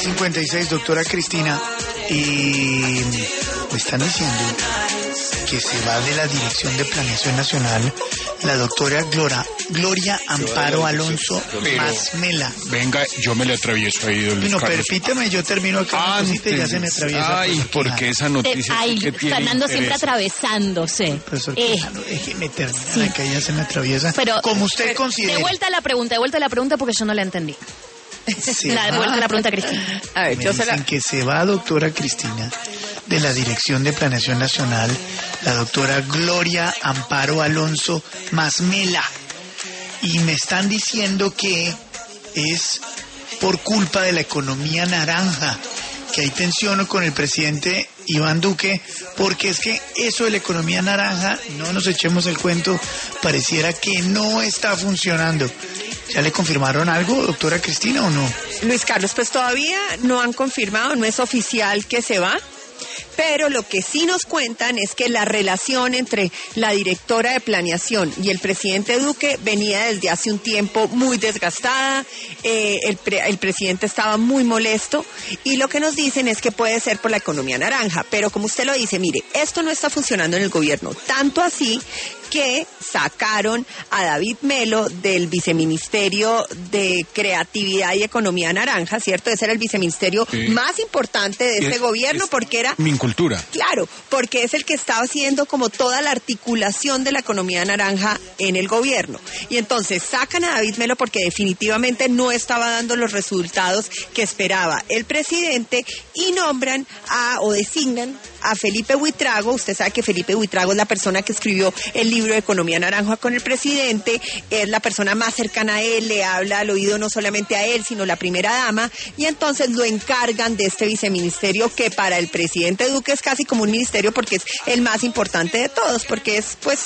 6:56, doctora Cristina, me están diciendo que se va de la Dirección de Planeación Nacional la doctora Gloria Amparo Alonso Masmela. Venga, yo me le atravieso ahí, don Luis No, Carlos. permíteme, yo termino acá una cosita y ya se me atraviesa. Ay, porque esa noticia Ay, sí que tiene Fernando siempre interés. atravesándose. Profesor Quijano, déjeme terminar, acá ya se me atraviesa. Pero, como usted considera. De vuelta a la pregunta porque yo no la entendí. Se De va. vuelta a la pregunta, Cristina. A ver, Me yo se la... dicen que se va, doctora Cristina, de la Dirección de Planeación Nacional, la doctora Gloria Amparo Alonso Masmela. Y me están diciendo que es por culpa de la economía naranja, que hay tensión con el presidente Iván Duque, porque es que eso de la economía naranja, no nos echemos el cuento, pareciera que no está funcionando. ¿Ya le confirmaron algo, doctora Cristina, o no? Luis Carlos, pues todavía no han confirmado, no es oficial que se va, pero lo que sí nos cuentan es que la relación entre la directora de planeación y el presidente Duque venía desde hace un tiempo muy desgastada, el presidente estaba muy molesto y lo que nos dicen es que puede ser por la economía naranja, pero como usted lo dice, mire, esto no está funcionando en el gobierno, tanto así que sacaron a David Melo del Viceministerio de Creatividad y Economía Naranja, ¿cierto? Ese era el viceministerio más importante de ese gobierno porque era... Mincultura. Claro, porque es el que estaba haciendo como toda la articulación de la economía naranja en el gobierno. Y entonces sacan a David Melo porque definitivamente no estaba dando los resultados que esperaba el presidente y nombran o designan a Felipe Buitrago. Usted sabe que Felipe Buitrago es la persona que escribió el libro de Economía Naranja con el presidente, es la persona más cercana a él, le habla al oído no solamente a él, sino la primera dama, y entonces lo encargan de este viceministerio que para el presidente Duque es casi como un ministerio porque es el más importante de todos, porque es pues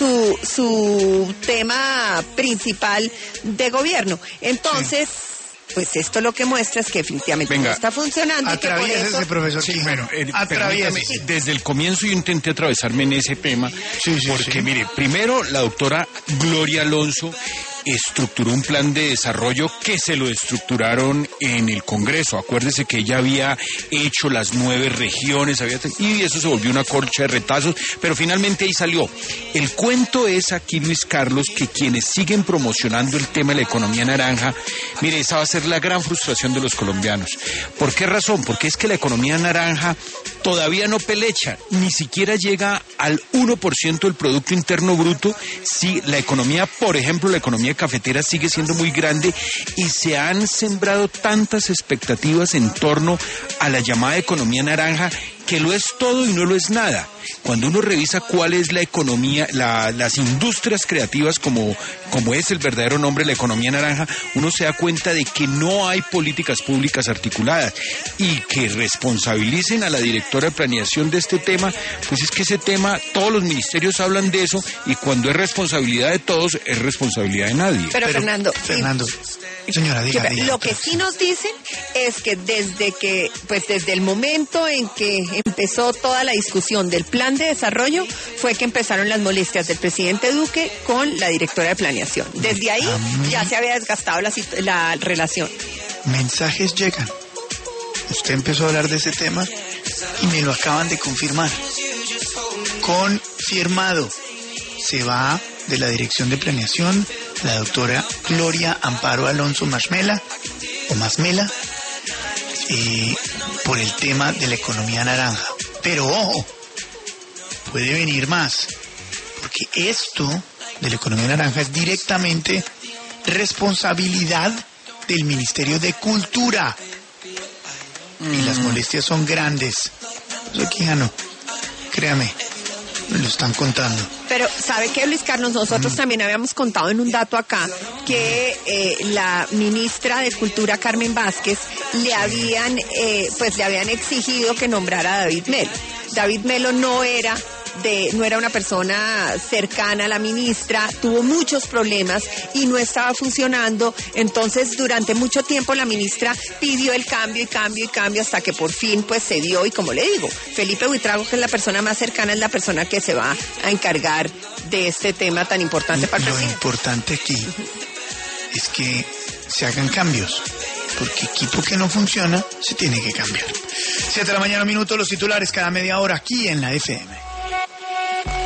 su tema principal de gobierno. Entonces... Sí. Pues esto lo que muestra es que definitivamente no está funcionando. Atraviésese, profesor. Sí, Quijano. bueno, Atraviésese. desde el comienzo yo intenté atravesarme en ese tema, porque mire, primero la doctora Gloria Alonso estructuró un plan de desarrollo que se lo estructuraron en el Congreso. Acuérdese que ella había hecho las 9 regiones, y eso se volvió una corcha de retazos, pero finalmente ahí salió. El cuento es aquí, Luis Carlos, que quienes siguen promocionando el tema de la economía naranja, mire, esa va a ser la gran frustración de los colombianos. ¿Por qué razón? Porque es que la economía naranja todavía no pelecha, ni siquiera llega al 1% del Producto Interno Bruto, si la economía, por ejemplo, la economía cafetera sigue siendo muy grande y se han sembrado tantas expectativas en torno a la llamada economía naranja que lo es todo y no lo es nada. Cuando uno revisa cuál es la economía, las industrias creativas, como es el verdadero nombre, la economía naranja, uno se da cuenta de que no hay políticas públicas articuladas y que responsabilicen a la directora de planeación de este tema, pues es que ese tema, todos los ministerios hablan de eso y cuando es responsabilidad de todos, es responsabilidad de nadie. Pero Fernando, señora, diga. Lo que sí nos dicen es que desde el momento en que empezó toda la discusión del plan de desarrollo fue que empezaron las molestias del presidente Duque con la directora de planeación. Desde ahí ya se había desgastado la relación. Mensajes llegan. Usted empezó a hablar de ese tema y me lo acaban de confirmar. Confirmado. Se va de la Dirección de Planeación la doctora Gloria Amparo Alonso Masmela, por el tema de la economía naranja. Pero ojo, puede venir más, porque esto de la economía naranja es directamente responsabilidad del Ministerio de Cultura. Y las molestias son grandes. Eso aquí ya no, créame, me lo están contando. Pero, ¿sabe qué, Luis Carlos? Nosotros también habíamos contado en un dato acá que la ministra de Cultura, Carmen Vázquez, le habían exigido que nombrara a David Melo. David Melo no era una persona cercana a la ministra, tuvo muchos problemas y no estaba funcionando. Entonces, durante mucho tiempo la ministra pidió el cambio hasta que por fin pues se dio. Y como le digo, Felipe Buitrago, que es la persona más cercana, es la persona que se va a encargar de este tema tan importante para el presidente. Lo importante aquí es que se hagan cambios, porque equipo que no funciona se tiene que cambiar. 7 de la mañana, minuto, los titulares cada media hora aquí en la FM.